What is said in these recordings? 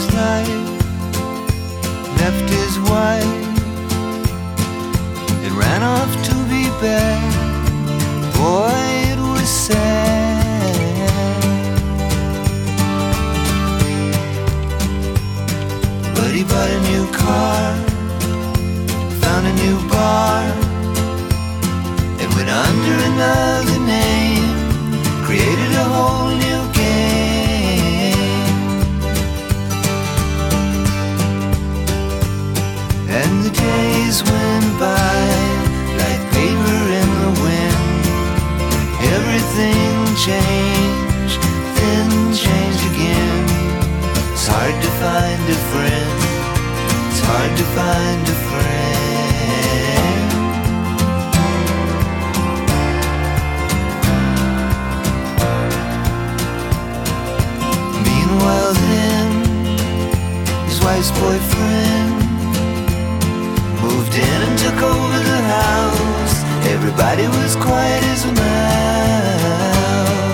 his life, left his wife, and ran off to be back. Boy, it was sad. But he bought a new car, found a new bar, and went under another name, created a whole new game. And the days went by like paper in the wind. Everything changed, then changed again. It's hard to find a friend, it's hard to find a friend. Meanwhile then, his wife's boyfriend moved in and took over the house. Everybody was quiet as a mouse.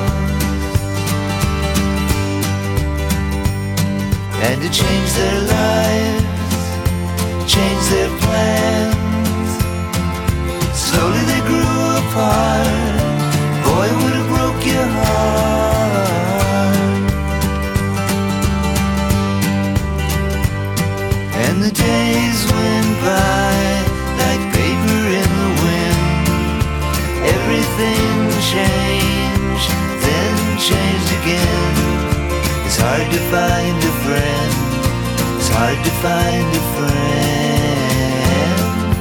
And to change their lives, change their plans, slowly they grew apart. Boy, would it broke your heart. And the days went by like paper in the wind. Everything changed, then changed again. It's hard to find a friend, it's hard to find a friend.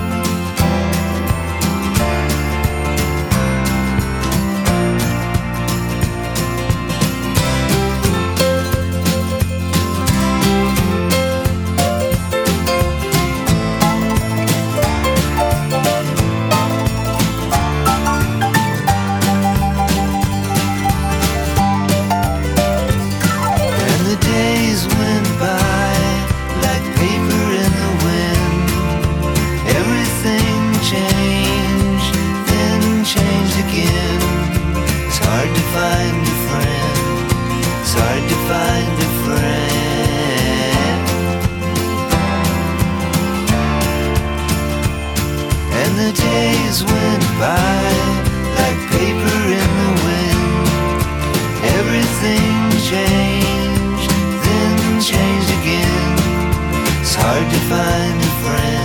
Hard to find a friend, it's hard to find a friend. And the days went by like paper in the wind. Everything changed, then changed again. It's hard to find a friend.